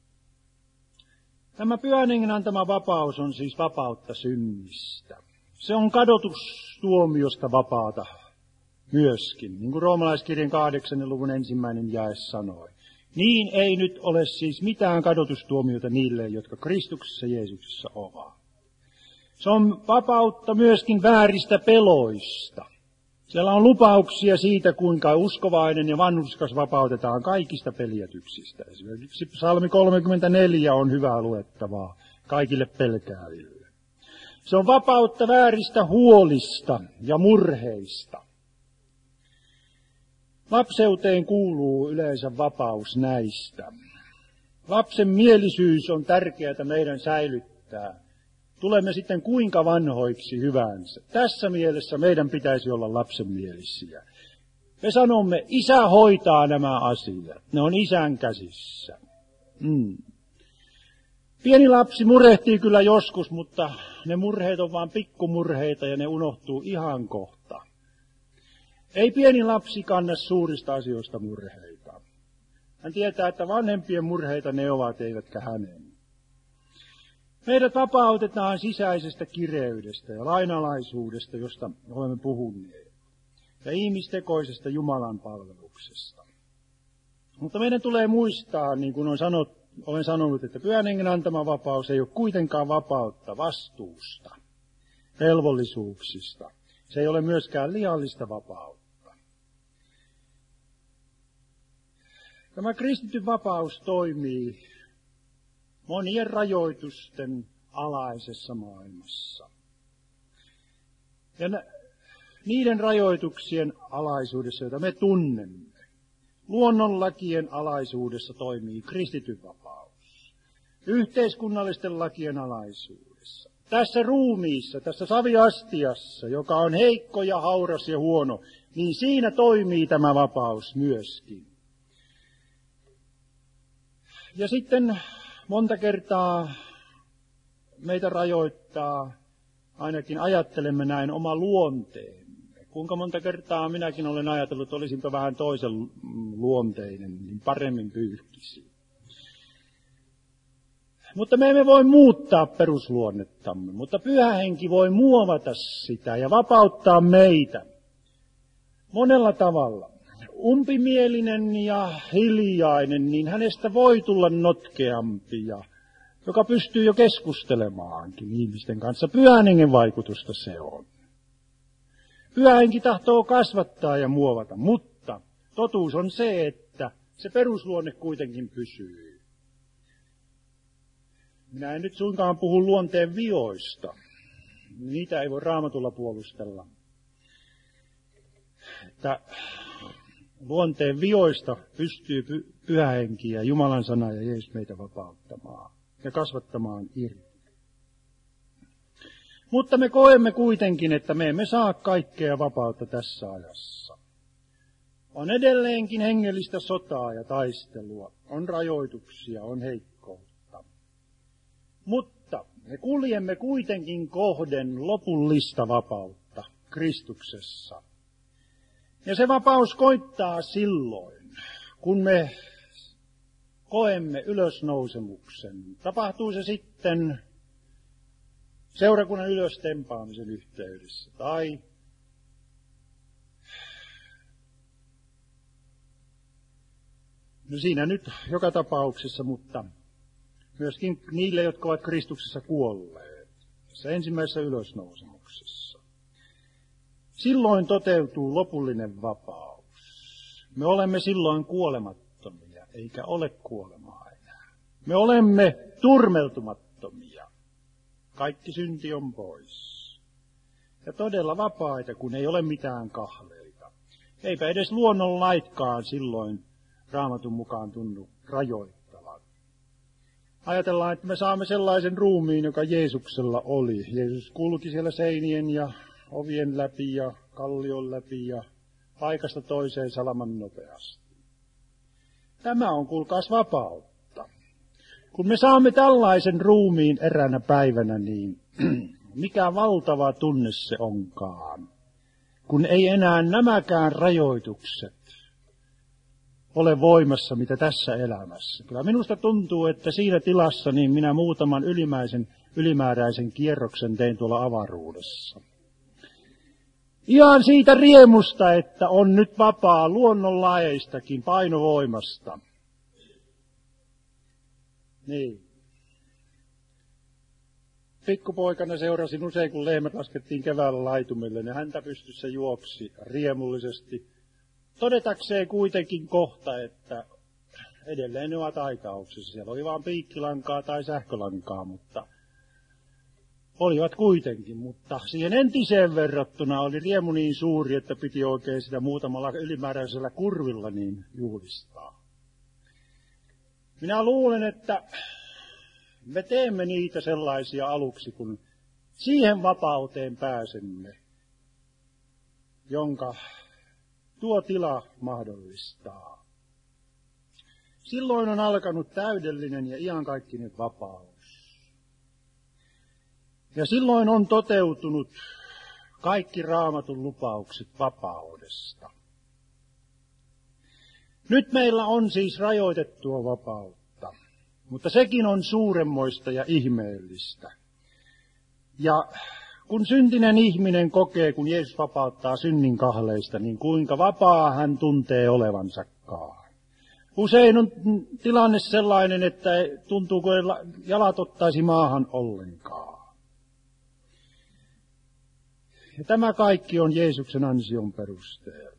Tämä Pyhän Hengen antama vapaus on siis vapautta synnistä. Se on kadotustuomiosta vapaata myöskin, niin kuin roomalaiskirjan 8. luvun 1. jae sanoi. Niin ei nyt ole siis mitään kadotustuomiota niille, jotka Kristuksessa Jeesuksessa ovat. Se on vapautta myöskin vääristä peloista. Siellä on lupauksia siitä, kuinka uskovainen ja vanhurskas vapautetaan kaikista peljätyksistä. Esimerkiksi Psalmi 34 on hyvää luettavaa kaikille pelkääville. Se on vapautta vääristä huolista ja murheista. Lapseuteen kuuluu yleensä vapaus näistä. Lapsen mielisyys on tärkeää meidän säilyttää. Tulemme sitten kuinka vanhoiksi hyvänsä. Tässä mielessä meidän pitäisi olla lapsenmielisiä. Me sanomme, isä hoitaa nämä asiat. Ne on isän käsissä. Pieni lapsi murehtii kyllä joskus, mutta ne murheet on vain pikkumurheita ja ne unohtuu ihan kohta. Ei pieni lapsi kanna suurista asioista murheita. Hän tietää, että vanhempien murheita ne ovat, eivätkä hänen. Meidät vapautetaan sisäisestä kireydestä ja lainalaisuudesta, josta olemme puhuneet, ja ihmistekoisesta Jumalan palveluksesta. Mutta meidän tulee muistaa, niin kuin olen sanonut, että Pyhän Hengen antama vapaus ei ole kuitenkaan vapautta vastuusta, velvollisuuksista. Se ei ole myöskään liiallista vapautta. Tämä kristityn vapaus toimii monien rajoitusten alaisessa maailmassa. Ja niiden rajoituksien alaisuudessa, joita me tunnemme, luonnonlakien alaisuudessa toimii kristityn vapaus. Yhteiskunnallisten lakien alaisuudessa. Tässä ruumiissa, tässä saviastiassa, joka on heikko ja hauras ja huono, niin siinä toimii tämä vapaus myöskin. Ja sitten monta kertaa meitä rajoittaa, ainakin ajattelemme näin, oma luonteemme. Kuinka monta kertaa minäkin olen ajatellut, että olisinpa vähän toisen luonteinen, niin paremmin pyyhkisi. Mutta me emme voi muuttaa perusluonnettamme, mutta Pyhä Henki voi muovata sitä ja vapauttaa meitä monella tavalla. umpimielinen ja hiljainen, niin hänestä voi tulla notkeampi ja joka pystyy jo keskustelemaankin ihmisten kanssa. Pyhän hengen vaikutusta se on. Pyhä henki tahtoo kasvattaa ja muovata, mutta totuus on se, että se perusluonne kuitenkin pysyy. Minä en nyt suinkaan puhu luonteen vioista. Niitä ei voi Raamatulla puolustella. Että luonteen vioista pystyy Pyhä henki ja Jumalan sana ja Jeesus meitä vapauttamaan ja kasvattamaan irti. Mutta me koemme kuitenkin, että me emme saa kaikkea vapautta tässä ajassa. On edelleenkin hengellistä sotaa ja taistelua, on rajoituksia, on heikkoutta. Mutta me kuljemme kuitenkin kohden lopullista vapautta Kristuksessa. Ja se vapaus koittaa silloin, kun me koemme ylösnousemuksen. Tapahtuu se sitten seurakunnan ylöstempaamisen yhteydessä tai no siinä nyt joka tapauksessa, mutta myöskin niille, jotka ovat Kristuksessa kuolleet, tässä ensimmäisessä ylösnousemuksessa. Silloin toteutuu lopullinen vapaus. Me olemme silloin kuolemattomia, eikä ole kuolemaa enää. Me olemme turmeltumattomia. Kaikki synti on pois. Ja todella vapaita, kun ei ole mitään kahleita. Eipä edes luonnonlaitkaan silloin Raamatun mukaan tunnu rajoittavan. Ajatellaan, että me saamme sellaisen ruumiin, joka Jeesuksella oli. Jeesus kulki siellä seinien ja ovien läpi ja kallion läpi ja paikasta toiseen salaman nopeasti. Tämä on kuulkaas vapautta. Kun me saamme tällaisen ruumiin eräänä päivänä, niin mikä valtava tunne se onkaan, kun ei enää nämäkään rajoitukset ole voimassa, mitä tässä elämässä. Kyllä minusta tuntuu, että siinä tilassa niin minä muutaman ylimääräisen kierroksen tein tuolla avaruudessa. Ihan siitä riemusta, että on nyt vapaa luonnonlaeistakin, painovoimasta. Niin. Pikkupoikana seurasin usein, kun lehmät laskettiin keväällä laitumelle, ja häntä pystyssä juoksi riemullisesti. Todetakseen kuitenkin kohta, että edelleen ne ovat aikauksissa. Siellä oli vain piikkilankaa tai sähkölankaa, mutta olivat kuitenkin. Mutta siihen entiseen verrattuna oli riemu niin suuri, että piti oikein sitä muutamalla ylimääräisellä kurvilla niin juhlistaa. Minä luulen, että me teemme niitä sellaisia aluksi, kun siihen vapauteen pääsemme, jonka tuo tila mahdollistaa. Silloin on alkanut täydellinen ja iankaikkinen vapaus. Ja silloin on toteutunut kaikki Raamatun lupaukset vapaudesta. Nyt meillä on siis rajoitettua vapautta, mutta sekin on suuremmoista ja ihmeellistä. Ja kun syntinen ihminen kokee, kun Jeesus vapauttaa synnin kahleista, niin kuinka vapaa hän tuntee olevansakaan. Usein on tilanne sellainen, että tuntuu, kuin jalat ottaisi maahan ollenkaan. Ja tämä kaikki on Jeesuksen ansion perusteella.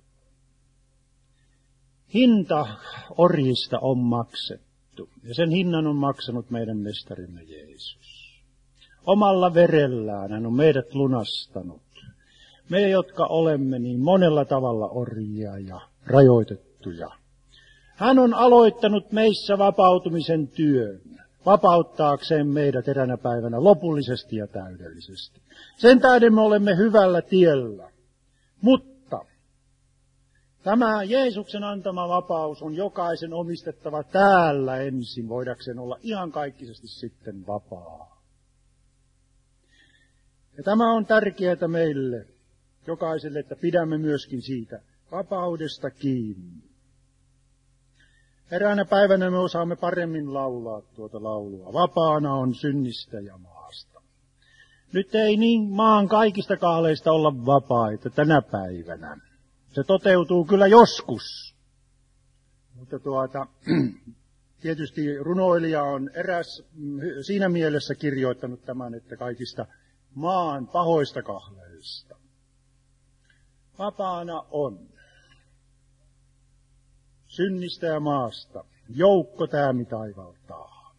Hinta orjista on maksettu, ja sen hinnan on maksanut meidän mestarimme Jeesus. Omalla verellään hän on meidät lunastanut. Me, jotka olemme niin monella tavalla orjia ja rajoitettuja. Hän on aloittanut meissä vapautumisen työn, vapauttaakseen meidät eräänä päivänä lopullisesti ja täydellisesti. Sen tähden me olemme hyvällä tiellä. Mutta tämä Jeesuksen antama vapaus on jokaisen omistettava täällä ensin, voidakseen olla iankaikkisesti sitten vapaa. Ja tämä on tärkeää meille, jokaiselle, että pidämme myöskin siitä vapaudesta kiinni. Eräänä päivänä me osaamme paremmin laulaa tuota laulua. Vapaana on synnistä ja maasta. Nyt ei niin maan kaikista kahleista olla vapaita tänä päivänä. Se toteutuu kyllä joskus. Mutta tietysti runoilija on eräs siinä mielessä kirjoittanut tämän, että kaikista maan pahoista kahleista. Vapaana on synnistä ja maasta joukko täämi taivaltaa.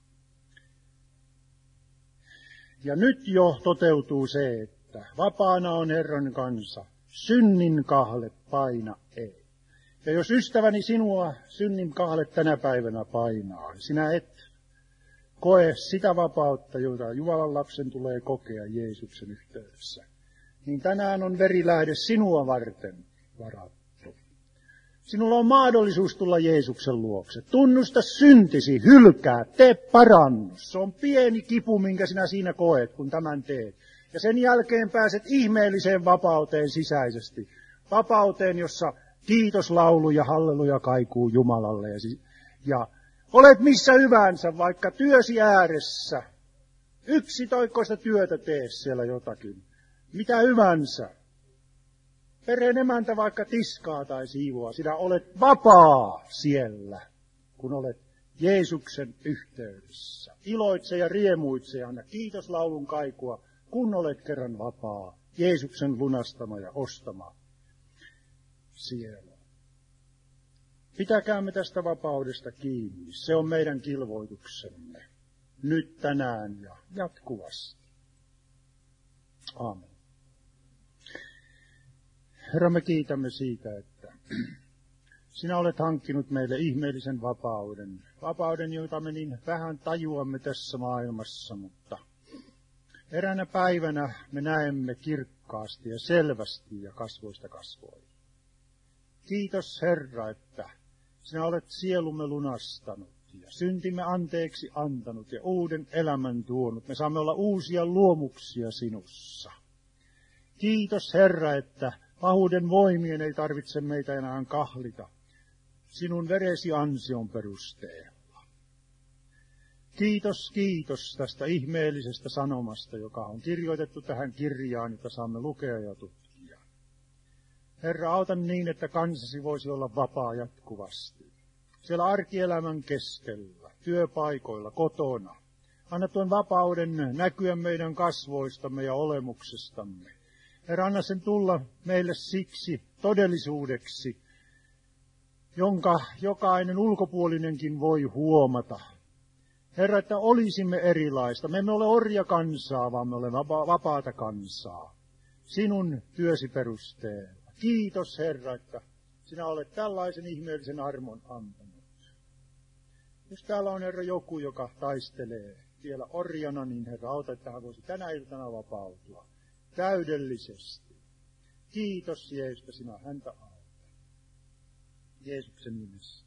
Ja nyt jo toteutuu se, että vapaana on Herran kansa, synnin kahle paina ei. Ja jos ystäväni sinua synnin kahle tänä päivänä painaa, sinä et koe sitä vapautta, jota Jumalan lapsen tulee kokea Jeesuksen yhteydessä, niin tänään on verilähde sinua varten varattu. Sinulla on mahdollisuus tulla Jeesuksen luokse. Tunnusta syntisi, hylkää, tee parannus. Se on pieni kipu, minkä sinä siinä koet, kun tämän teet. Ja sen jälkeen pääset ihmeelliseen vapauteen sisäisesti. Vapauteen, jossa kiitoslaulu ja halleluja kaikuu Jumalalle. Ja olet missä hyvänsä, vaikka työsi ääressä. Yksitoikkoista työtä tee siellä jotakin. Mitä hyvänsä. Perheen emäntä vaikka tiskaa tai siivoa, sinä olet vapaa siellä, kun olet Jeesuksen yhteydessä. Iloitse ja riemuitse ja anna kiitoslaulun kaikua, kun olet kerran vapaa, Jeesuksen lunastama ja ostama sielu. Pitäkäämme tästä vapaudesta kiinni, se on meidän kilvoituksemme, nyt, tänään ja jatkuvasti. Aamen. Herra, me kiitämme siitä, että sinä olet hankkinut meille ihmeellisen vapauden. Vapauden, jota me niin vähän tajuamme tässä maailmassa, mutta eräänä päivänä me näemme kirkkaasti ja selvästi ja kasvoista kasvoihin. Kiitos Herra, että sinä olet sielumme lunastanut ja syntimme anteeksi antanut ja uuden elämän tuonut. Me saamme olla uusia luomuksia sinussa. Kiitos Herra, että pahuuden voimien ei tarvitse meitä enää kahlita sinun veresi ansion perusteella. Kiitos, kiitos tästä ihmeellisestä sanomasta, joka on kirjoitettu tähän kirjaan, jota saamme lukea ja tutkia. Herra, auta niin, että kansasi voisi olla vapaa jatkuvasti. Siellä arkielämän keskellä, työpaikoilla, kotona. Anna tuon vapauden näkyä meidän kasvoistamme ja olemuksestamme. Herra, anna sen tulla meille siksi todellisuudeksi, jonka jokainen ulkopuolinenkin voi huomata. Herra, että olisimme erilaista. Me emme ole orjakansaa, vaan me olemme vapaata kansaa. Sinun työsi perusteella. Kiitos Herra, että sinä olet tällaisen ihmeellisen armon antanut. Jos täällä on Herra joku, joka taistelee vielä orjana, niin Herra, auta, että hän voisi tänä iltana vapautua. Täydellisesti. Kiitos Jeesus, sinä häntä auta. Jeesuksen nimessä.